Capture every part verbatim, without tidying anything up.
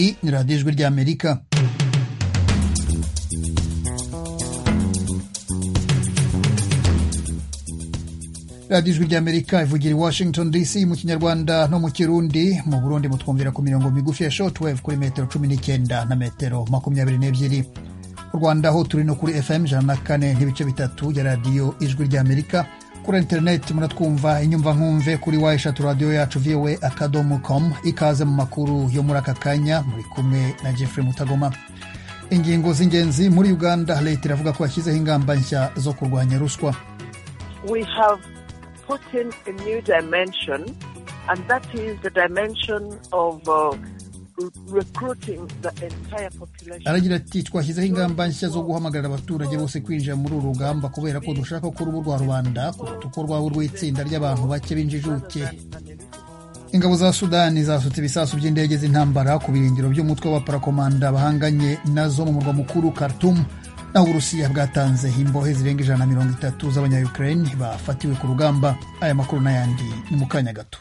Iyi ni radiyo ijwi ry'Amerika. radiyo ijwi ry'Amerika ivugira i Washington D C mu Kinyarwanda no mu Kirundi. Mu Burundi mutwumvira ku mirongo migufi ya shortwave kuri metero cumi n'icyenda na metero makumyabiri n'ebyiri. Mu Rwanda ho turi no kuri F M ijana na kane n'ibice bitatu ya radiyo ijwi ry'Amerika. Kuri internet muratwumva inyumva nkumve kuri wa eshatu radio yacu v o a akadomo com. Ikaze mu makuru yo muri aka kanya, muri kumwe na Jeffrey Mutagoma. Ingingo z'ingenzi muri Uganda, leta iravuga ko yashyizeho ingamba nshya zo kurwanya ruswa. We have put in a new dimension, and that is the dimension of uh, recruiting the entire population. Aragira ati twashyizeho ingamba nshya zo guhamagarira abaturage bose kwinjira muri uru rugamba kubera ko dushaka ko urubu rwa rubanda kuruta uko rwaba urw'itsinda ry'abantu bake b'injijuke. Ingabo za Sudani zasutse ibisasu by'indege z'intambara ku birindiro by'umutwe wa parakomanda bahanganye nazo mu murwa mukuru Khartoum. Naho Uburusiya bwatanze imbohe zirenga ijana na mirongo itatu z'abanya-Ukraine bafatiwe ku rugamba. Aya makuru n'ayandi ni mu kanya gato.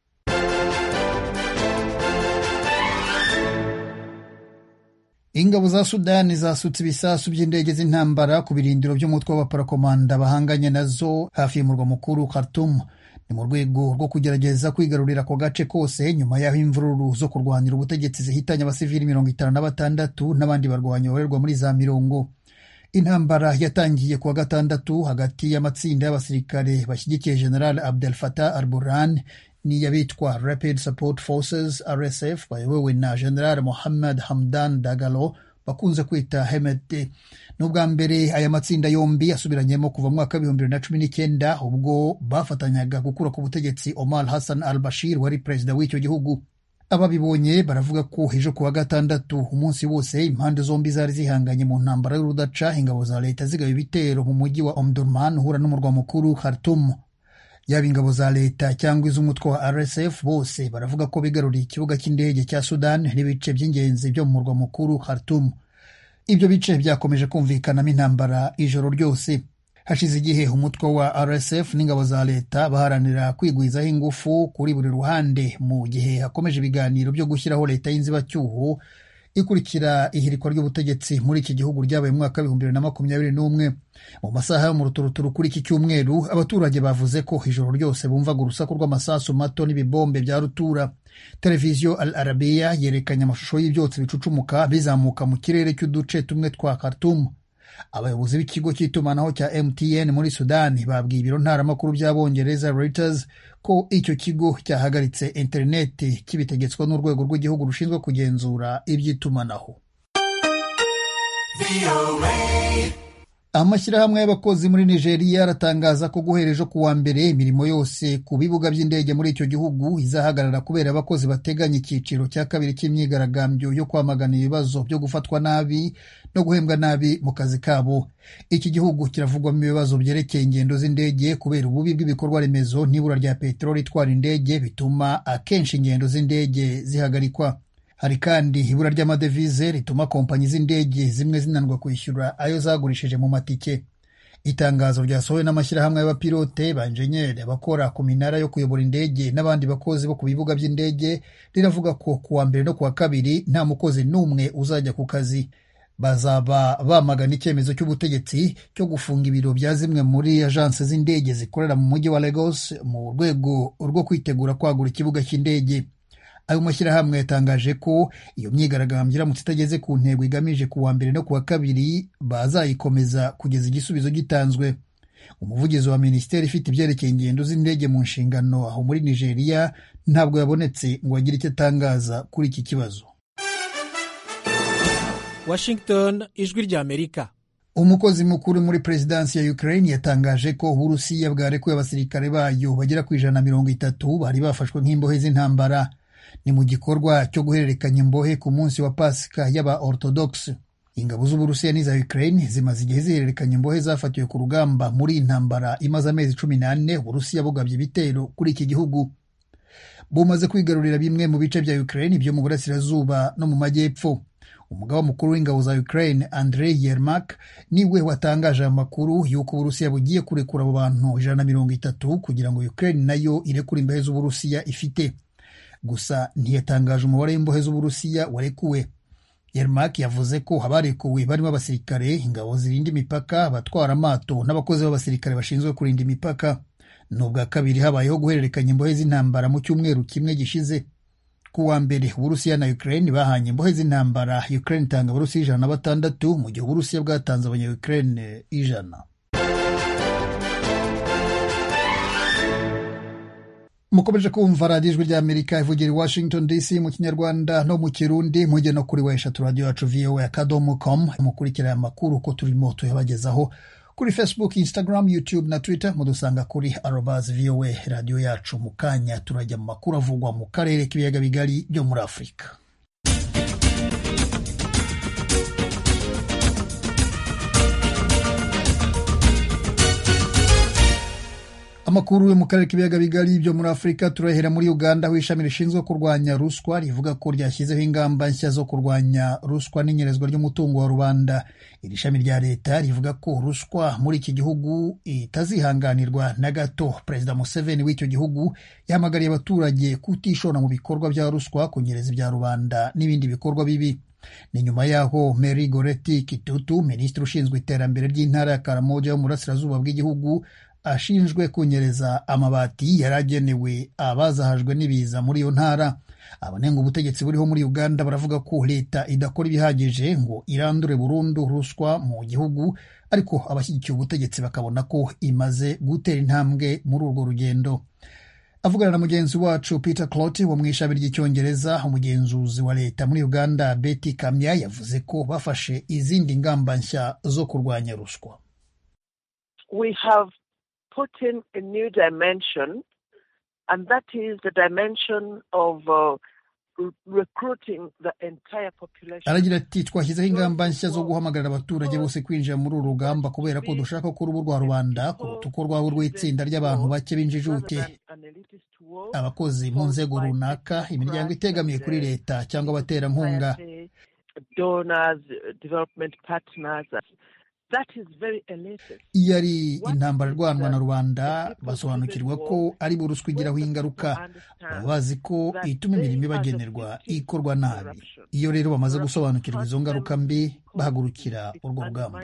Ingabo za Sudani zasutse ibisasu by'indege z'intambara ku birindiro by'umutwe wa parakomanda bahanganye nazo hafi y'umurwa mukuru Khartoum. Ni mu rwego rwo kugerageza kwigarurira ako gace kose nyuma y'aho imvururu zo kurwanira ubutegetsi zihitanye abasivili mirongo itanu na batandatu n'abandi barwanyi borerwa muri za mirongo. Intambara yatangiye kuwa gatandatu hagati y'amatsinda y'abasirikare bashyigikiye General Abdel Fattah al-Burhan n'iyabitwa Rapid Support Forces R S F bayobowe na General Mohammed Hamdan Dagalo bakunze kwita Hemedti. N'ubwa mbere aya matsinda yombi yasubiranyemo kuva mu mwaka w'ibihumbi bibiri na cumi n'icyenda ubwo bafatanyaga gukura ku butegetsi Omar Hassan al-Bashir wari perezida w'icyo gihugu. Ababibonye baravuga ko ejo kuwa gatandatu umunsi wose impande zombi zari zihanganye mu ntambara y'urudaca, ingabo za leta zigaba ibitero mu mujyi wa Omdurman uhura n'umurwa mukuru Khartoum. Yaba ingabo za leta cyangwa iz'umutwe wa R S F bose baravuga ko bigaruriye ikibuga cy'indege cya Sudan n'ibice by'ingenzi byo mu murwa mukuru Khartoum. Ibyo bice byakomeje kumvikanamo intambara ijoro ryose. Hashize igihe umutwe wa R S F n'ingabo za leta baharanira kwigwizaho ingufu kuri buri ruhande mu gihe hakomeje ibiganiro byo gushyiraho leta y'inzibacyuho ikurikira ihirikwa ry'ubutegetsi muri iki gihugu ryabaye mu mwaka w'ibihumbi bibiri na makumyabiri n'umwe. Mu masaha yo mu ruturuturu kuri iki cyumweru abaturage bavuze ko ijoro ryose bumvaga urusaku rw'amasasu mato n'ibibombe bya rutura. Televiziyo Al Arabiya yerekanye amashusho y'ibyotsi bicucumuka bizamuka mu kirere cy'uduce tumwe twa Khartoum. Abayobozi b'ikigo cy'itumanaho cya M T N muri Sudani babwiye ibiro ntaramakuru by'Abongereza Reuters ko icyo kigo cyahagaritse interineti kibitegetswa n'urwego rw'igihugu rushinzwe kugenzura iby'itumanaho. Amashyirahamwe y'abakozi muri Nigeria aratangaza ko guhera ejo kuwa mbere imirimo yose ku bibuga by'indege muri icyo gihugu izahagarara kubera abakozi bateganya icyiciro cya kabiri cy'imyigaragambyo yo kwamagana ibibazo byo gufatwa nabi no guhembwa nabi mu kazi kabo. Iki gihugu kiravugwamo ibibazo byerekeye ingendo z'indege kubera ububi bw'ibikorwa remezo n'ibura rya peteroli itwara indege bituma akenshi ingendo z'indege zihagarikwa. Hari kandi ibura ry'amadevize rituma kompanyi z'indege zimwe zinanirwa kwishyura ayo zagurishije mu matike. Itangazo ryasohowe n'amashyirahamwe y'abapilote, banjenyeri, abakora ku minara yo kuyobora indege n'abandi bakozi bo ku bibuga by'indege riravuga ko kuwa mbere no kuwa kabiri nta mukozi n'umwe uzajya ku kazi. Bazaba bamagana icyemezo cy'ubutegetsi cyo gufunga ibiro bya zimwe muri agence z'indege zikorera mu mujyi wa Lagos mu rwego rwo kwitegura kwagura ikibuga cy'indege. Ayo mashyirahamwe yatangaje ko iyo myigaragambyo iramutse itageze ku ntego igamije kuwa mbere no kuwa kabiri bazayikomeza kugeza igisubizo gitanzwe. Umuvugizi wa minisiteri ifite ibyerekeye ingendo z'indege mu nshingano aho muri Nigeria ntabwo yabonetse ngo agire icyo atangaza kuri iki kibazo. Washington, ijwi ry'Amerika. Umukozi mukuru muri perezidansi ya Ukraine yatangaje ko Uburusiya bwarekuye abasirikare bayo bagera ku ijana na mirongo itatu bari bafashwe nk'imbohe z'intambara. Ni mu gikorwa cyo guhererekanya imbohe ku munsi wa Pasika y'aba Orthodox. Ingabo z'Uburusiya n'iza Ukraine zimaze igihe zihererekanya imbohe zafatiwe ku rugamba muri intambara imaze amezi cumi n'ane. Uburusiya bugabye ibitero kuri iki gihugu. Bumaze kwigarurira bimwe mu bice bya Ukraine byo mu burasirazuba no mu majyepfo. Umugaba mukuru w'ingabo za Ukraine Andrei Yermak niwe watangaje amakuru y'uko Uburusiya bugiye kurekura abo bantu ijana na mirongo itatu kugira ngo Ukraine nayo irekure imbohe z'Uburusiya ifite. gusa ntiyatangaje umubare w'imbohe z'Uburusiya warekuwe. Yermak yavuze ko abarekuwe barimo abasirikare, ingabo zirinda imipaka, abatwara amato n'abakozi b'abasirikare bashinzwe kurinda imipaka. N'ubwa kabiri habayeho guhererekanya imbohe z'intambara mu cyumweru kimwe gishize. Ku wa mbere Uburusiya na Ukraine bahanye imbohe z'intambara, Ukraine itanga Abarusiya ijana na batandatu mu gihe Uburusiya bwatanze abanya-Ukraine ijana. Mukomeje kumva radiyo ijwi ry'Amerika ivugira i Washington D C mu Kinyarwanda no mu Kirundi, mujye no kuri weshatu radio yacu V O A akadomo com mukurikira amakuru uko turimo tuyabagezaho kuri Facebook, Instagram, YouTube na Twitter. Mudusanga kuri arobase V O A radio yacu. Mu kanya turajya mu makuru avugwa mu karere k'ibiyaga bigari byo muri Afurika. Amakuru yo mu karere k'ibiyaga bigari byo muri Afurika turahera muri Uganda, aho ishami rishinzwe kurwanya ruswa rivuga ko ryashyizeho ingamba nshya zo kurwanya ruswa n'inyerezwa ry'umutungo wa rubanda. Iri shami rya leta rivuga ko ruswa muri iki gihugu itazihanganirwa na gato. Perezida Museveni w'icyo gihugu yahamagariye abaturage kutishora mu bikorwa bya ruswa, kunyereza ibya rubanda n'ibindi bikorwa bibi. Ni nyuma yaho Mary Goretti Kitutu, minisitiri ushinzwe iterambere ry'intara ya Karamoja yo mu burasirazuba bw'igihugu, ashinjwe kunyereza amabati yaragenewe abazahajwe n'ibiza muri iyo ntara. Abanenga ubutegetsi buriho muri Uganda baravuga ko leta idakora ibihagije ngo irandure burundu ruswa mu gihugu, ariko abashyigikiye ubutegetsi bakabona ko imaze gutera intambwe muri urwo rugendo. Avugana na mugenzi wacu Peter Cloti wo mu ishami ry'icyongereza, umugenzuzi wa leta muri Uganda Betty Kamya yavuze ko bafashe izindi ngamba nshya zo kurwanya ruswa. We have put in a new dimension, and that is the dimension of uh, recruiting the entire population. Aragira ati twashyizeho ingamba nshya zo guhamagarira abaturage bose kwinjira muri uru rugamba, kubera ko dushaka ko urubu rwa rubanda kuruta uko rwaba urw'itsinda ry'abantu bake b'injijuke. Abakozi mu nzego runaka, imiryango itegamiye kuri leta cyangwa abaterankunga, donors, development partners. That is very elated. Iyo ari intambara rwanwa na rubanda basobanukirwa ko ari bo ruswa igiraho ingaruka, baba bazi ko ituma imirimo ibagenerwa ikorwa nabi. Iyo rero bamaze gusobanukirwa izo ngaruka mbi, bahagurukira urwo rugamba.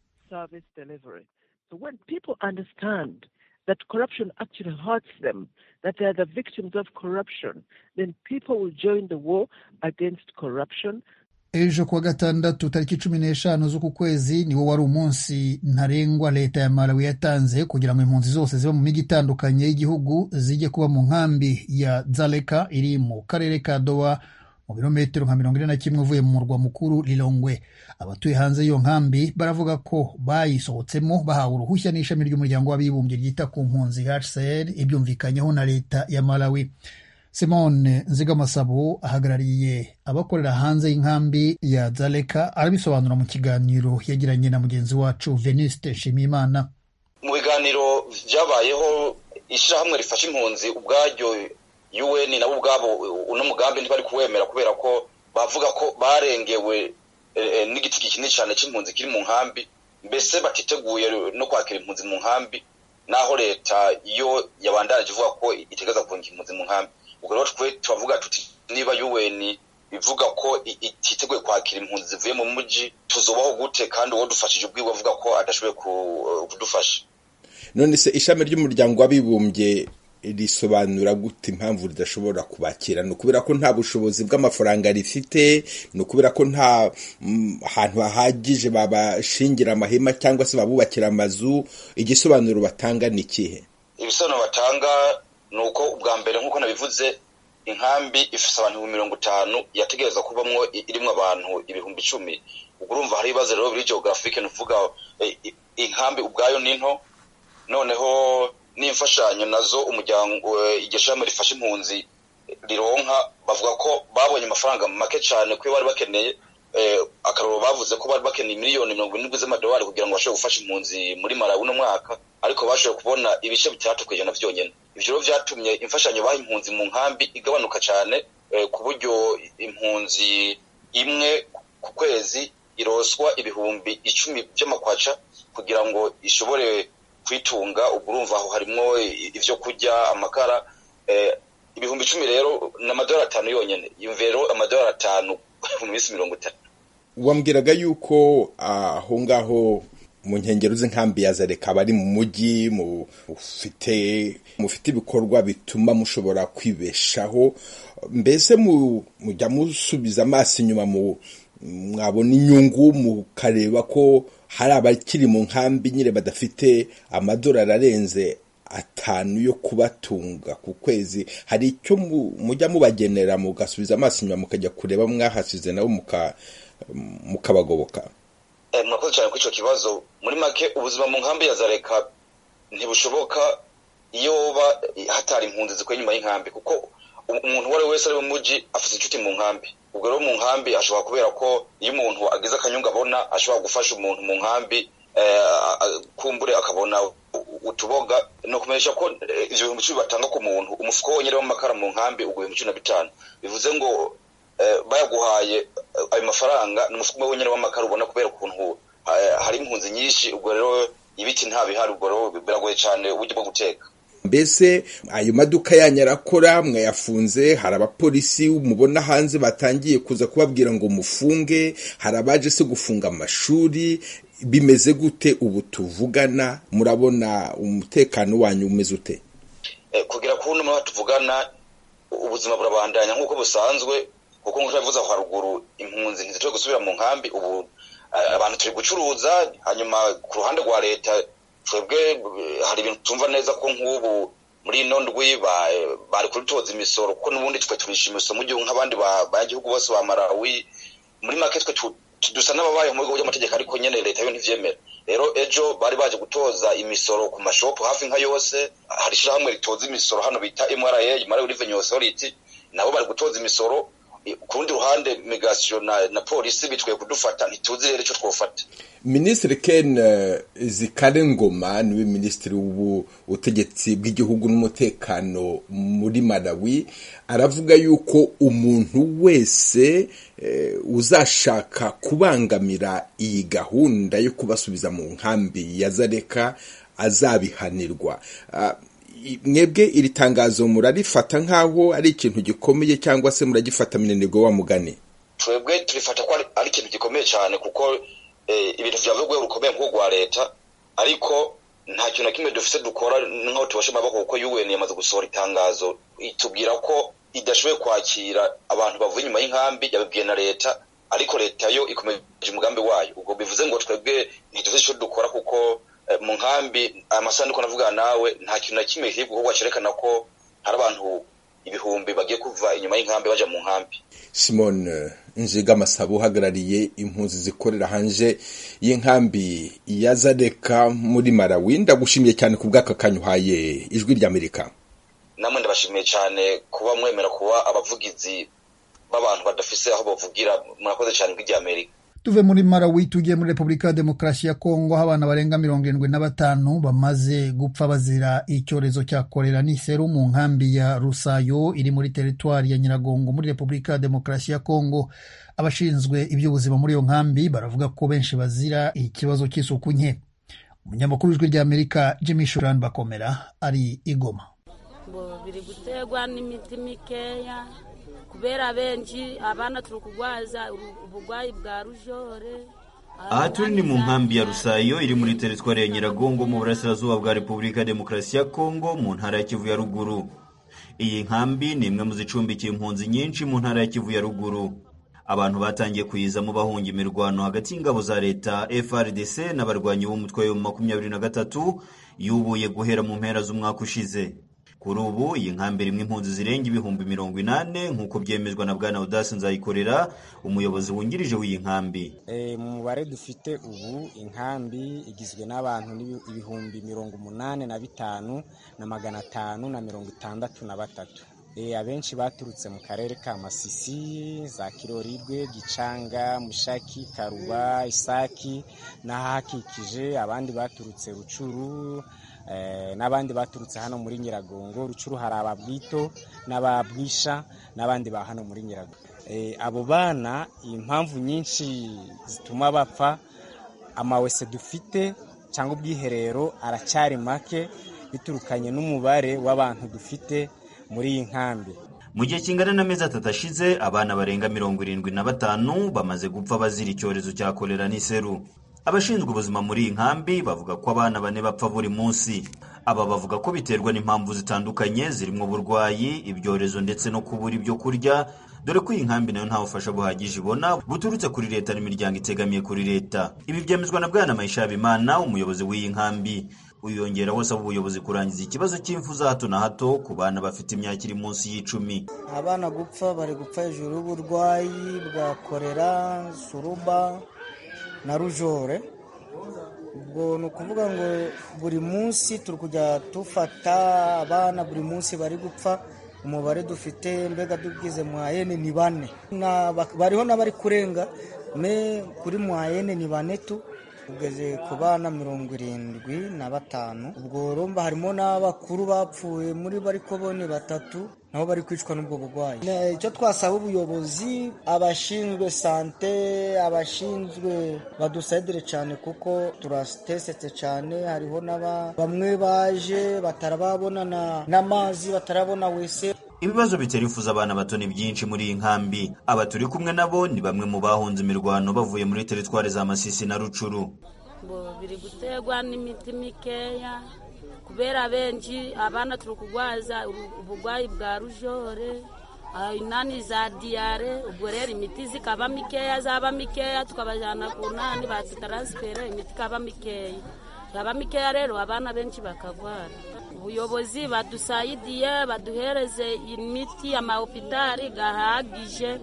So when people understand that corruption actually hurts them, that they are the victims of corruption, then people will join the war against corruption. Ejo kuwa gatandatu tariki cumi n'eshanu z'uku kwezi niwo wari umunsi ntarengwa leta ya Malawi yatanze kugira ngo impunzi zose ziba mu migi itandukanye y'igihugu zijye kuba mu nkambi ya Dzaleka iri mu karere ka Dowa, mu birometero nka mirongo ine na kimwe uvuye mu murwa mukuru Lilongwe. Abatuye hanze y'iyo nkambi baravuga ko bayisohotsemo bahawe uruhushya n'ishami ry'umuryango w'abibumbye ryita ku mpunzi H C R, ibyumvikanyeho na leta ya Malawi. Simone Nzigamasabo ahagarariye abakorera hanze y'inkambi ya Dzaleka arabisobanura mu kiganiro yagiranye na mugenzi wacu Venuste Nshimiyimana. Mu biganiro byabayeho ishyirahamwe rifasha impunzi ubwaryo U N nabo ubwabo uno mugambi ntibari kuwemera, kubera ko bavuga ko barengewe e, n'igiti kinini cyane cy'impunzi kiri mu nkambi, mbese batiteguye no kwakira impunzi mu nkambi, naho leta iyo yabandaraje ivuga ko itegeza kunga impunzi mu nkambi. Ubwo rero twe tuvuga tuti niba U N bivuga ko ititeguye kwakira impunzi zivuye mu muji, tuzobaho gute kandi uwo dufashije ubwiwe avuga ko adashoboye kudufasha? None se ishami ry'umuryango w'abibumbye risobanura gute impamvu ridashobora kubakira? No kubera ko nta bushobozi bw'amafaranga rifite, no kubera ko nta hantu hahagije babashingira amahema cyangwa se babubakira amazu? Igisobanuro batanga ni kihe? Ibisobanuro batanga nuko ubwa mbere nkuko nabivuze, inkambi ifise abantu mirongo itanu yategereza kubamwo irimwe abantu ibihumbi icumi. Urumva hari ibibazo rero biri geographique, nuvuga inkambi ubwayo ninto, noneho n'imfashanyo nazo umuryango igishami rifasha impunzi rironka bavuga ko babonye amafaranga make cyane ko bari bakeneye. Akaroro bavuze ko bari bakeneye miliyoni mirongo irindwi z'amadolari kugira ngo bashobore gufasha impunzi muri Malawi no mwaka, ariko bashoboye kubona ibice bitatu kwijana vyonyene. Ivyo vyatumye imfashanyo baha impunzi mu nkambi igabanuka cyane, ku buryo impunzi imwe ku kwezi iroswa ibihumbi icumi by'amakwaca kugira ngo ishobore kwitunga. Urumva aho harimo ivyo kurya, amakara, ibihumbi icumi rero n'amadolari atanu yonyene yumvero amadolari atanu mu minsi mirongo itatu. Wambwiraga yuko aho ngaho mu nkengero z'inkambi ya Zareka bari mu mujyi mufite mufite ibikorwa bituma mushobora kwibeshaho, mbese mujya musubiza amaso inyuma mu mwabona inyungu mukareba ko hari abakiri mu nkambi nyine badafite amadolari arenze atanu yo kubatunga ku kwezi, hari icyo mujya mubagenera mugasubiza amaso inyuma mukajya kureba mwahasize nabo muka mukabagoboka? Eh, mwakoze cyane kuri icyo kibazo. Muri make ubuzima mu nkambi ya Zareka ntibushoboka iyo ba hatari impunzi zikwe nyuma y'inkambi, kuko umuntu wari wese ari mu mujyi afite inshuti mu nkambi. Ubwo rero mu nkambi ashobora kubera ko iyo umuntu agize akanyunga abona ashobora gufasha umuntu mu nkambi eh, kumbure akabona utuboga no kumesha ko ivyo ibihumbi icumi batanga ku muntu umufuko wonyine w'amakara mu nkambi ubwo ibihumbi cumi na bitanu bivuze ngo eh, bayaguhaye ayo mafaranga n'umufuko wonyine w'amakara ubona kubera ukuntu hari impunzi nyinshi. Ubwo rero ibiti ntabihari, ubwo rero biragoye cyane uburyo bwo guteka. Mbese ayo maduka yanyarakora mwayafunze, hari abapolisi mubona hanze batangiye kuza kubabwira ngo mufunge, hari abaje se gufunga amashuri, bimeze gute ubu tuvugana? Murabona umutekano wanyu umeze ute? Eh, kugira ko uno tuvugana ubuzima burabandanya nkuko busanzwe, kuko nk'uko aho haruguru impunzi ntizitwe gusubira mu nkambi. Ubu abantu turi gucuruza, hanyuma ku ruhande rwa leta twebwe hari ibintu tumva neza ko nk'ubu muri ino ndwi bari kurutoza imisoro, kuko n'ubundi twe turishima imisoro mu gihugu nk'abandi bagihugu bose ba Malawi. Muri make twe dusa n'ababaye mu bigo by'amategeko, ariko nyene leta yo ntivyemera. Rero ejo bari baje gutoza imisoro ku mashopu hafi nka yose. Hari shirahamwe ritoza imisoro hano bita M R A, Malawi Revenue Authority, nabo bari gutoza imisoro. Ku rundi ruhande migration na, na polisi bitwe kudufata, ntituzi rero icyo twofata. Ministre Ken uh, Zikale Ngoma niwe ministre w'ubu utegetsi bw'igihugu n'umutekano muri Malawi, aravuga yuko umuntu wese uh, uzashaka kubangamira iyi gahunda yo kubasubiza mu nkambi ya Zareka azabihanirwa. uh, Mwebwe iri tangazo murarifata nkaho ari ikintu gikomeye cyangwa se muragifata minenego wa mugani? Twebwe turifata ko ari ikintu gikomeye cyane, kuko eh, ibintu byavugwe rukomeye nko gwa leta, ariko nta kintu kimwe dufite dukora nkaho tubashema bako, kuko U N yamaze gusohora itangazo itubwira ko idashoboye kwakira abantu bavuye nyuma y'inkambi yabibwiye na leta, ariko leta yo ikomeje umugambi wayo. Ubwo bivuze ngo twebwe ntituzi icyo dukora, kuko mu nkambi amasanduku navuga nawe nta kintu na kimwe kiri gukorwa cyerekana ko hari abantu ibihumbi bagiye kuva inyuma y'inkambi baje mu nkambi. Simone Nziga Masabo uhagarariye impunzi zikorera hanje y'inkambi ya Zareka muri Malawi, ndagushimiye cyane ku bw'aka kanyuhaye Ijwi ry'Amerika. Namwe ndabashimiye cyane kuba mwemera kuba abavugizi b'abantu badafise aho bavugira. Murakoze cyane Ijwi ry'Amerika. Tuve muri Malawi tugiye muri Republika ya Demokarasi ya Kongo, abana barenga mirongo irindwi na batanu bamaze gupfa bazira icyorezo cya kolera n'iseru mu nkambi ya Rusayo iri muri teritwari ya Nyiragongo muri Republika ya Demokarasi ya Kongo. Abashinzwe iby'ubuzima muri iyo nkambi baravuga ko benshi bazira ikibazo cy'isuku nke. Umunyamakuru w'Ijwi ry'Amerika Jimmy Shuran Bakomera ari Igoma. Bo biri gutegwa n'imiti mikeya kubera benshi abana turukugwaza ubugwayi bwa rujore. Aha turi ni mu nkambi ya Rusayo iri muri teritwari ya Nyiragongo mu burasirazuba bwa Repubulika ya Demokarasi ya Kongo mu ntara ya Kivu ya Ruguru. Iyi nkambi ni imwe mu zicumbikiye impunzi nyinshi mu ntara ya Kivu ya Ruguru. Abantu batangiye kuyizamo bahunga imirwano hagati y'ingabo za leta F R D C n'abarwanyi b'umutwe wa makumyabiri na gatatu yubuye guhera mu mpera z'umwaka ushize. Kuri ubu iyi nkambi rimwe impunzi zirenga ibihumbi mirongo inane nk'uko byemezwa na Bwana Audace Nzayikorera, umuyobozi wungirije w'iyi nkambi. E, mu mubare dufite ubu inkambi igizwe n'abantu ibihumbi mirongo umunane na bitanu na magana atanu na mirongo itandatu na batatu. E, abenshi baturutse mu karere ka Masisi, za Kirorirwe, Gicanga, Mushaki, Karuba, Isaki n'ahakikije. Abandi baturutse Rucuru, eh, n'abandi baturutse hano muri Nyiragongo. Rucuru hari ababwito n'ababwisha n'abandi ba hano muri Nyiragongo. Eh, abo bana impamvu nyinshi zituma bapfa, amawese dufite cyangwa ubwiherero aracyari make biturukanye n'umubare w'abantu dufite muri iyi nkambi. Mu gihe kingana n'amezi atatu ashize abana barenga mirongo irindwi na batanu bamaze gupfa bazira icyorezo cya kolera n'iseru. Abashinzwe ubuzima muri iyi nkambi bavuga ko abana bane bapfa buri munsi. Aba bavuga ko biterwa n'impamvu zitandukanye zirimo uburwayi, ibyorezo ndetse no kubura ibyo kurya, dore ko iyi nkambi nayo nta bufasha buhagije ibona buturutse kuri leta n'imiryango itegamiye kuri leta. Ibi byemezwa na Bwana Mayishabimana, umuyobozi w'iyi nkambi. Uyongera wose ubuyobozi kurangiza ikibazo cy'imfu za hato na hato ku bana bafite imyaka iri munsi y'icumi. Abana gupfa bari gupfa hejuru y'uburwayi bwa kolera, suruba na rujore. Ubwo ni ukuvuga ngo buri munsi turi kujya dufata abana buri munsi bari gupfa. Umubare dufite mbega dubwize mwayene ni bane, bariho n'abari kurenga, me kuri mwayene ni bane tu, ugeze ku bana mirongo irindwi na batanu. Ubwo rumba harimo n'abakuru bapfuye muri bari ko bone batatu nabo bari kwicwa n'ubwo burwayi. Icyo twasaba ubuyobozi, abashinzwe sante, abashinzwe badusaidire cyane kuko turastesetse cyane. Hariho n'aba bamwe baje batarababona n'amazi, batarabona wese. Ibibazo bitera ifuza abana bato ni byinshi muri iyi nkambi. Aba turi kumwe nabo ni bamwe mu bahunze imirwano bavuye muri teritwari za Masisi na Rucuru. Bo biri gutegwa n'imiti mikeya kubera benshi abana turi kugwaza ubugwayi bwa rujore, inani za diare. Ubwo rero imiti zikaba mikeya, zaba mikeya tukabajana ku nani batitaransfera, imiti kaba mikeya yaba mikeya, rero abana benshi bakagwara. Ubuyobozi badusaidiye baduhereze imiti amahopitali gahagije.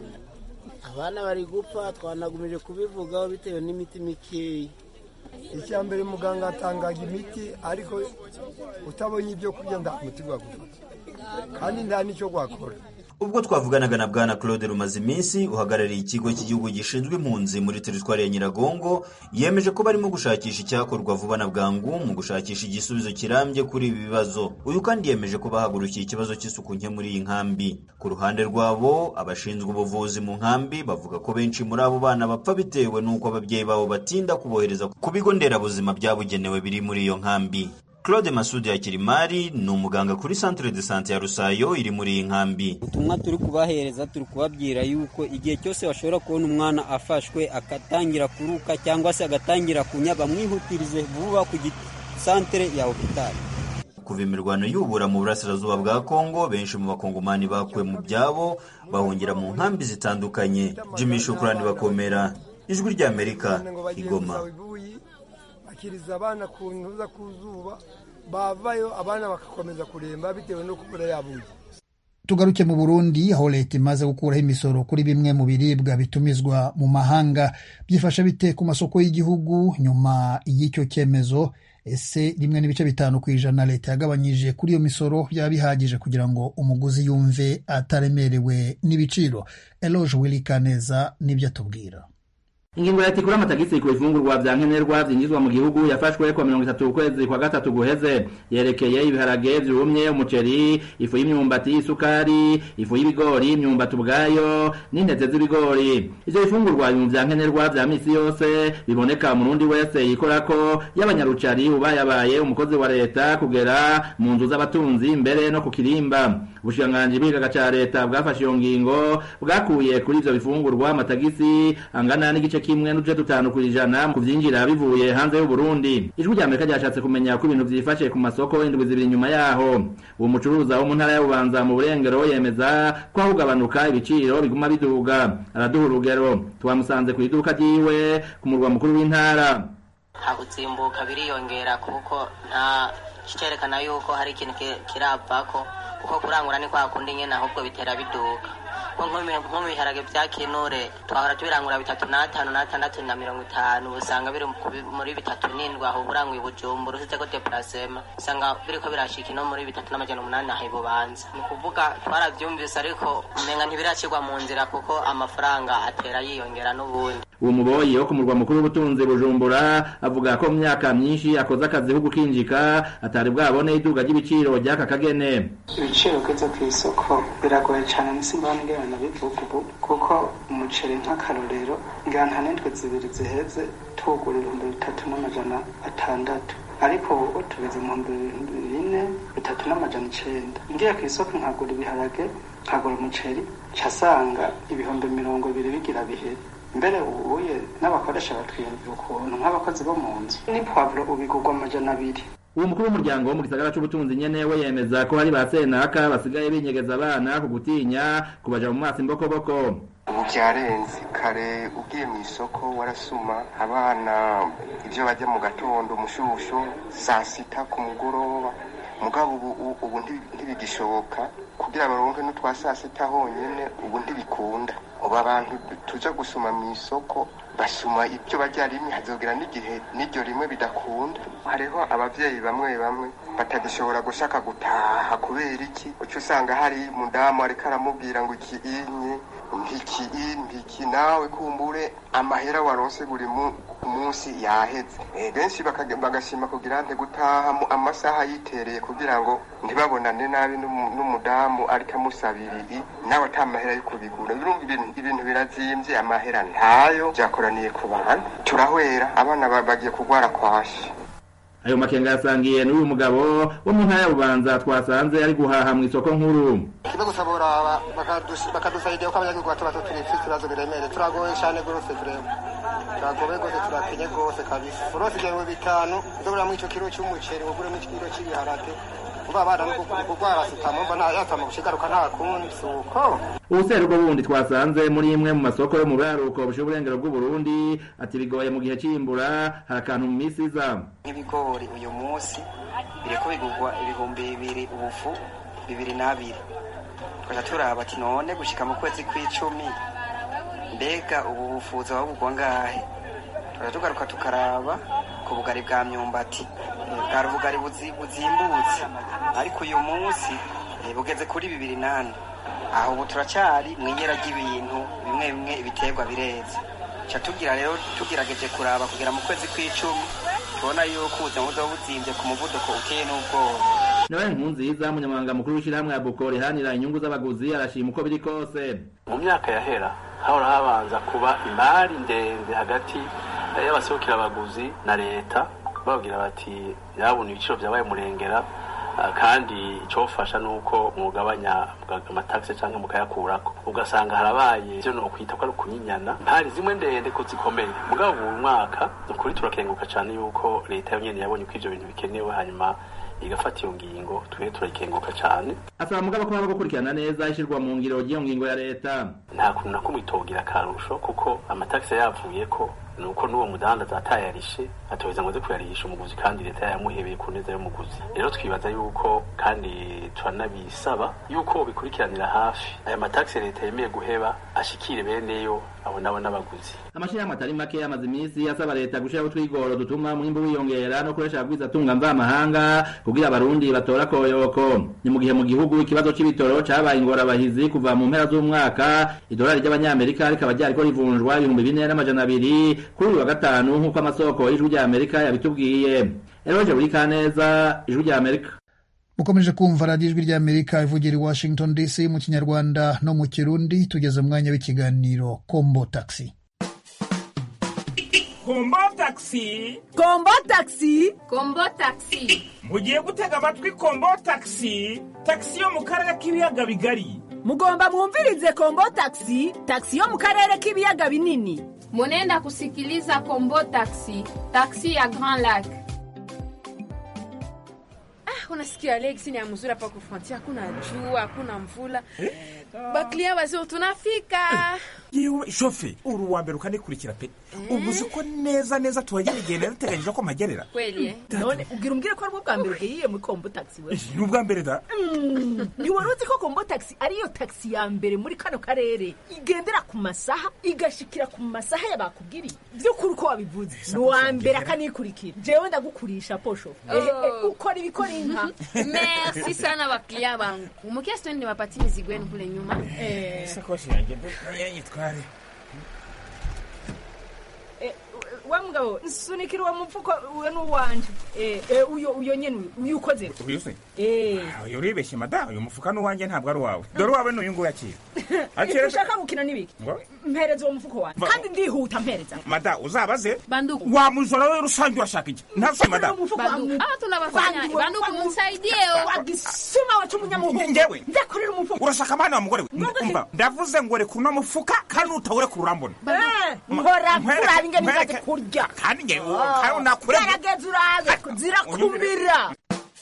Abana bari gupfa, twanagumije kubivugaho bitewe n'imiti mikeya. Icyambere muganga atangaga imiti, ariko utabonye ibyo kurya nda muti gwagufata kandi nta nicyo gwakora. Ubwo twavuganaga na Bwana Claude Rumaziminsi uhagarariye ikigo cy'igihugu gishinzwe impunzi muri teritwari ya Nyiragongo, yemeje ko barimo gushakisha icyakorwa vuba na bwangu mu gushakisha igisubizo kirambye kuri ibi bibazo. Uyu kandi yemeje ko bahagurukiye ikibazo cy'isuku nke muri iyi nkambi. Ku ruhande rwabo, abashinzwe ubuvuzi mu nkambi bavuga ko benshi muri abo bana bapfa bitewe n'uko ababyeyi babo batinda kubohereza ku bigo nderabuzima byabugenewe biri muri iyo nkambi. Claude Masudi Yakirimari ni umuganga kuri Centre de Santé ya Rusayo iri muri iyi nkambi. Ubutumwa turi kubahereza, turi kubabwira yuko igihe cyose bashobora kubona umwana afashwe akatangira kuruka cyangwa se agatangira kunyaba, mwihutirize vuba ku centre ya hospital. Kuva imirwano y'ubura mu burasirazuba bwa Kongo, benshi mu bakongomani bakuwe mu byabo bahungira mu nkambi zitandukanye. Jimmy Shukrani Bakomera, Ijwi rya Amerika, Igoma. Kiriza abana kuntuza kuzuba bavayo abana bakakomeza kuremba bitewe no kubura yabuye. Tugaruke mu Burundi, aho leta imaze gukuraho imisoro kuri bimwe mu biribwa bitumizwa mu mahanga. Byifasha bite ku masoko y'igihugu nyuma y'icyo cyemezo? Ese rimwe n'ibice bitanu ku ijana leta yagabanyije kuri iyo misoro byaba bihagije kugira ngo umuguzi yumve ataremerewe n'ibiciro? Eloge Wilikaneza nibyo atubwira. Ingingo ya tikura amatagisi ku ifungurwa vya nkenerwa vyinjizwa mu gihugu yafashwe kwa mirongo itatu ukwezi kwa gatatu guheze, yerekeye ibiharage vyumye, umuceri, ifu y'imyumbati, isukari, ifu y'ibigori, imyumbati ubwayo n'intete z'ibigori. Ivyo ifungurwa mu vya nkenerwa vya misi yose biboneka mu rundi wese yikorako, y'abanyarucari ubayabaye umukozi wa leta kugera mu nzu z'abatunzi mbere no ku kirimba. Ubushikiranganji bw'igihugu ca leta bwafashe iyo ngingo bwakuye kuri ivyo bifungurwa amatagisi angana n'igice kimwe n'uje dutanu kwijana ku vyinjira bivuye hanze y'u Burundi. Ijwi rya Amerika ryashatse kumenya ko ibintu vyifashe ku masoko indwi zibiri nyuma yaho. Uwo mucuruza wo mu ntara ya Bubanza mu Burengero yemeza ko ahugabanuka ibiciro biguma biduga. Araduha urugero, twamusanze ku iduka ryiwe ku murwa mukuru w'intara. Hakutsimbuka biriyongera kuko nta cyerekana yuko hari ikintu kiravako, kuko kurangura ni kwa kundi nyene ahubwo bitera biduka. Nko biharage bya kinure twahora tubirangura bitatu n'atanu n'atandatu na mirongo itanu, usanga biri muri bitatu n'indwi aho uburanguye Bujumbura usite ko deplacement usanga biriko birashika no muri bitatu n'amajana umunani aho Bubanza. Ni kuvuga twaravyumvise ariko umenga ntibiracirwa mu nzira kuko amafaranga atera yiyongera n'ubundi. Uwo muboyi wo ku murwa mukuru w'ubutunzi Bujumbura avuga ko mu myaka myinshi akoze akazi ko gukinjika atari bwabone iduga ry'ibiciro ry'aka kagene. Ibiciro keza ku isoko biragoye cyane nisimbane na bivuga ubu kuko umuceri nk'akarorero ngana n'indwi zibiri ziheze tugura ibihumbi bitatu n'amajana atandatu, ariko ubu tugeze mu bihumbi bine bitatu n'amajana icenda ngiye ku isoko nkagura ibiharage nkagura umuceri casanga ibihumbi mirongo ibiri bigira bihere mbere ubuye n'abakoresha batwiyumvira ukuntu nk'abakozi bo mu nzu ni poivro ubigurwa amajana abiri. uwo mukuru w'umuryango wo mu gisagara c'ubutunzi nyene we yemeza ko hari ba senaka basigaye binyegeza abana ku gutinya kubaja mu maso imbokoboko. ubu byarenze kare ugiye mu isoko warasuma abana ibyo bajya mu gatondo umushusho saa sita ku mugoroba mugabo ubu ubu ntibigishoboka kugira baronke n'utwa saa sita honyene ubu ntibikunda ubu abantu tuja gusuma mu isoko basuma ibyo bajya rimwe hazogera n'igihe n'iryo rimwe bidakunda. hariho abavyeyi bamwe bamwe batagishobora gushaka gutaha kubera iki uco usanga hari mudamu ariko aramubwira ngo iki inye mpiki impiki nawe kumbure amahera waronse buri munsi yaheze. E, benshi bagashima kugira nte gutaha amasaha yitereye kugira ngo ntibabonane nabi n'umudamu ariko amusabiriye nawe ata mahera yo kubigura. Ibintu birazimvye amahera ntayo byakoraniye ku bantu turahwera abana bagiye kugwara kwashi. ayo makenga yasangiye n'uyu mugabo wo mu ntara ya Bubanza twasanze ari guhaha mu isoko nkuru. kibe gusabora bakadusaidia ko abanyagihugu bato bato turifite ibibazo biremere turagoye cyane gose turema turagoye gose turakenye gose kabisa urose igihumbi bitanu ndobura mu ico kiro cy'umuceri ugure mu kiro cy'ibiharage kuba abana no kugwara sitamumva nta yatama gushigaruka nta kundi suko. Ubuseruko bundi twasanze muri imwe mu masoko yo mu buraruko bushe uburengero bw'u Burundi ati bigoye mu gihe c'imbura hari akantu mu misi iza. Nk'ibigori uyu munsi bireko bigurwa ibihumbi bibiri ubufu bibiri n'abiri twaja turaba ati none gushika mu kwezi kw'icumi mbega ubu bufuza babugwa ngahe twaja tugaruka tukaraba ku bugari bwa myumbati bwari ubugari buzimbutse ariko uyu munsi bugeze kuri bibiri nane aho ubu turacyari mw'inyera ry'ibintu bimwe bimwe ibiterwa bireze ca tugira rero tugerageje kuraba kugera mu kwezi kw'icumi tubona yuko ubuzima buzoba buzimbye ku muvuduko uteye n'ubwoba. nawe Nkunziza umunyamabanga mukuru w'ishirahamwe ya Bukori rihanira inyungu z'abaguzi arashima uko biri kose. mu myaka yahera hahora habanza kuba imari ndende hagati y'abaserukira abaguzi na leta babwira bati yabona ibiciro vyabaye murengera kandi icofasha nuko mugabanya amataxe canke mukayakurako ugasanga harabaye ivyo no kwita ko ari kunyinyana ntari zimwe ndende ko zikomeye mugabo uyu mwaka ukuri turakenguka cane yuko leta yonyene yabonye ko ivyo bintu bikenewe hanyuma igafata iyo ngingo twe turakenguka cane. Asaba mugabo ko bagukurikirana neza ishirwa mu ngiro ry'iyo ngingo ya leta nta kuntu nakumwe itogira karusho kuko amataxe yavuye ko nuko nuwo mudandaza atayarishe atoweza ngo ze kuyarisha umuguzi kandi leta yamuhebeye ku neza y'umuguzi. Rero twibaza yuko kandi turanabisaba yuko bikurikiranira hafi aya mataxe leta yemeye guheba ashikire beneyo abo nabo n'abaguzi. Amashirahamwe atari make yamaze iminsi asaba leta gushiraho utwigoro dutuma umwimbu wiyongera no kuresha abagwiza atunga mvamahanga kugira abarundi batora koyoko. Ni mu gihe mu gihugu ikibazo c'ibitoro cabaye ingorabahizi kuva mu mpera z'umwaka idolari ry'abanyamerika rikaba ryariko rivunjwa ibihumbi bine n'amajana abiri kuri uyu wa gatanu nk'uko amasoko y'ijwi rya Amerika yabitubwiye. Eroje buri kaneza ijwi rya Amerika. Mukomeje kumva radio ijwi rya Amerika ivugira i Washington D C mu Kinyarwanda no mu Kirundi. Tugeze umwanya w'ikiganiro Kombo Taxi. Kombo Taxi, Kombo Taxi, Kombo Taxi. Mugiye gutega amatwi Kombo Taxi, taxi yo mu karere k'ibiyaga bigari. Mugomba mwumvirize Kombo Taxi, taxi yo mu karere k'ibiyaga binini. Munenda kusikiliza Kombo Taxi, taxi ya Grand Lac. Ah, unasikia Alex ni mzuri hapa ku frontier, hakuna jua, hakuna mvula. Eh? Baklia wazio tunafika. Yewe shofe, uru wa mbere ukanikurikira pe. Ubuze ko neza neza tuwagira igenda nateganyije ko magerera. Kweli eh. None ugira umbwire ko ari bwa mbere ugiye mu Kombo Taxi we. Ni ubwa mbere da. Ni waruzi ko Kombo Taxi ari yo taxi ya mbere muri kano karere igendera ku masaha igashikira ku masaha y'abakubwiri. Byukuri ko wabivuze. Ni wa mbere akanikurikira. Jewe ndagukurisha posho. Eh ukora ibikora inka. Merci sana baklia bangu. Umukiasi ni wapatie mizigo yenu kule nyuma. Eh sakoshi yanjye yitware. wa mugabo nsunikira wa mupfuko uwe n'uwanje eh eh uyo uyo nyene uyu ukoze uyuse eh uyo uribeshye mada uyu mufuka n'uwanje ntabwo ari wawe dore wawe n'uyu ngo yakira akira ushaka gukina nibiki mpereza uwo mufuko wanjye kandi ndihuta mpereza mada uzabaze Banduku wa mujora we rusange urashaka iki ntafse mada aba tunabafanya Banduku mumsaidie wagisuma wacu munyamuhungu ngewe ndakorera umufuko urashaka amana wa mugore we umva ndavuze ngo reka uno mufuka kandi utawure kurambona nkora kurabi ngene ndaze kurya kandi ngewe kandi unakure yarageze urabe zirakumira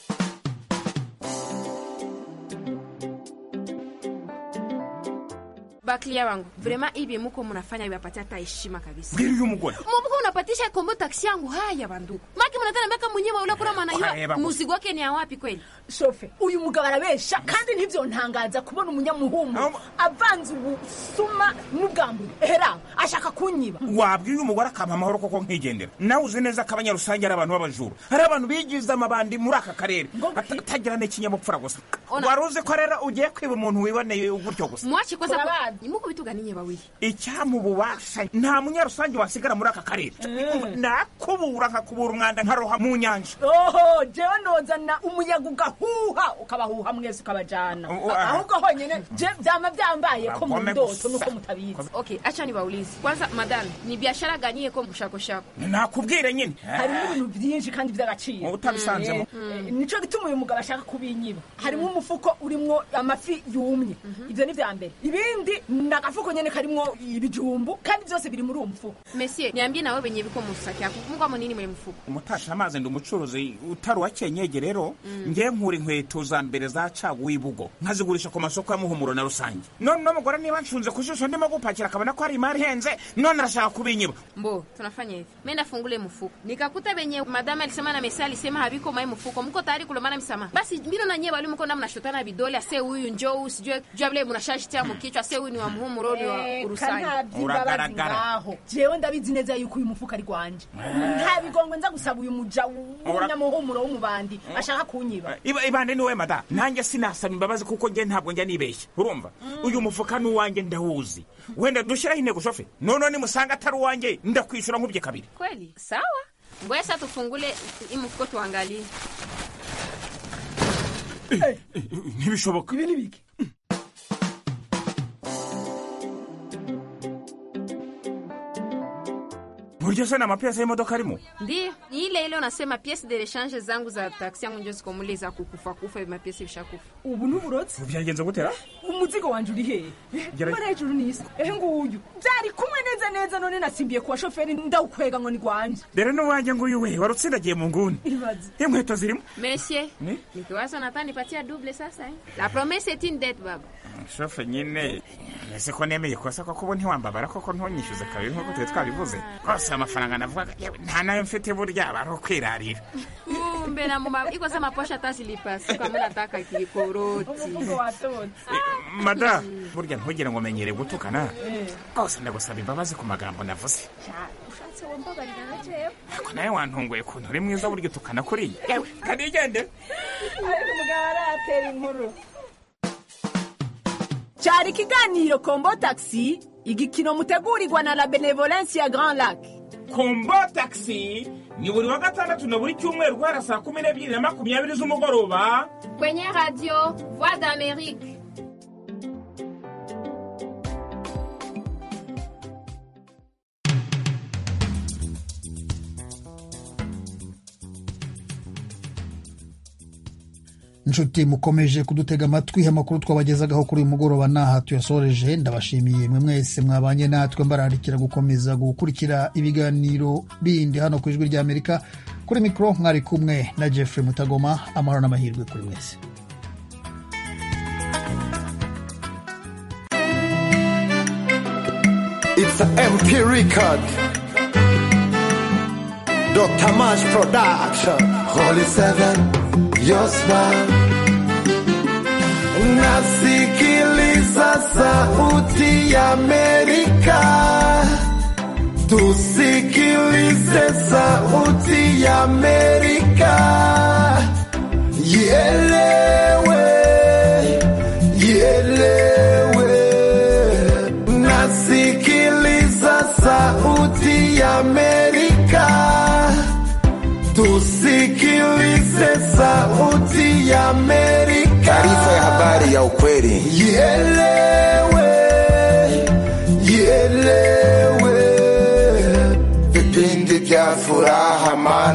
Baklia wangu vraiment hivi mko mnafanya iwapatia hata heshima kabisa. Ngiri uyu mugore. Mbuko unapatisha kombo taxi yangu haya Banduku. Maki mnataka mbaka mwenyewe ule kura maana hiyo muziki wake ni wapi kweli? Shofe uyu mugabo arabesha kandi ntivyo ntangaza kubona umunyamuhumu avanze ubusuma n'ubwambu ehera ashaka kunyiba. Wabwiye uyu mugore akampa amahoro koko nkigendera. Nawe uzi neza kabanya rusange ari abantu b'abajuru. Hari abantu bigize amabandi muri aka karere. Atagira n'ikinyamupfura gusa. Waruzi ko rero ugiye kwiba umuntu wiboneye gutyo gusa. Mwachi kwa sababu nimuko bituganiye bawili icyamububasha nta munyarusange wasigara muri aka karere nakubura nkakubura umwanda nkaroha mu nyanja oho jewe nozana umuyaga ugahuha ukabahuha mwese ukabajana ahubwo honyene je byama byambaye ko mu ndoto nuko mutabizi. Okay, acha nibaulize kwanza madame ni biashara ganiye ko mushako shako nakubwire nyine hari ibintu byinshi kandi by'agaciro utabisanzemo nico gituma uyu mugabo ashaka kubinyiba harimo umufuko urimo amafi yumye ivyo ni vya mbere ibindi nagafuko nyene karimo ibijumbu kandi byose biri muri uwo mufuko. Monsieur niambie nawe benye biko musaki akuvumwa mu nini muri mufuko umutasha amazi ndi umucuruzi utaru wakenyege rero ngiye nkura inkweto za mbere za cagu ibugo nkazigurisha ku masoko ya muhumuro na rusange none no mugora niba nshunze kushusho ndimo gupakira akabona ko ari imari henze none arashaka kubinyiba. Mbo tunafanya hivi mimi ndafungule mufuko nikakuta benye madame alisema na Messi alisema habiko mai mufuko mko tayari kulomana msamaha basi mbino na nyewe walimu konda mnashotana vidole ase huyu njoo usijue jable mnashashtia mukichwa ase huyu ni wa muhumuro ni wa urusanye uragaragara jewe ndabizi neza yuko uyu mufuka ari gwanje nta bigongwe nza gusaba uyu muja w'umunyamuhumuro w'umubandi ashaka kunyiba iba ibande ni we mada nanjye sinasaba imbabazi kuko nge ntabwo njya nibeshye urumva uyu mufuka ni uwanjye ndawuzi wenda dushiraho intego shofe none ni musanga atari uwanjye ndakwishura nkubye kabiri kweli sawa ngoja sasa tufungule imufuko tuangalie ntibishoboka ibi nibiki buryo se na mapesa y'imodoka arimo ndio ni ile ile unasema pièce de rechange zangu za taxi yangu njo zikomuleza kukufa kufa mapesa bishakufa ubu nuburotse byagenze gutera umuzigo wanje uri hehe bara hejuru nisi ehe nguyu byari kumwe neza neza none nasimbiye kwa chauffeur ndawukwega ngo ni gwanje dere no wanje nguyu we warutsindagiye mu nguni inkweto zirimo monsieur nikiwaza natani patia double sasa eh la promesse est une dette baba chauffeur nyine ese ko nemeye kosa ko kubo ntiwambabara koko ntonyishyuze kabiri nkuko twe twabivuze kose amafaranga navuga nta nayo mfite burya baro kwirarira kumbe na mama iko sema posha tasilipas kama nataka kikoroti mada burya ntugire ngo menyere gutukana kose ndagusaba imbabazi ku magambo navuze ushatse wambabarira naje ko nawe wantunguye ko nturi mwiza burya utukana kuri yewe kandi igende ariko mugara atera inkuru cyari kiganiro Kombo Taxi igikino mutegurirwa na la Benevolence ya Grand Lac. Kombo Taxi ni buri wa gatandatu na buri cyumweru guhera saa kumi n'ebyiri na makumyabiri z'umugoroba kwenye radio Voix d'Amérique. inshuti mukomeje kudutega amatwi amakuru twabagezagaho kuri uyu mugoroba naha tuyasoreje ndabashimiye mwe mwese mwabanye natwe mbararikira gukomeza gukurikira ibiganiro bindi hano ku ijwi rya Amerika kuri mikro mwari kumwe na Jeffrey Mutagoma amahoro n'amahirwe kuri mwese. It's an M P record Doctor Mash Production Holy Seven Your smile nasikiliza sauti ya Amerika tusikilize sauti ya Amerika ielewe ielewe nasikiliza sauti ya Amerika Usikilize Sauti ya Amerika. Taarifa ya habari ya ukweli. Ielewe, ielewe. Vipindi vya furaha.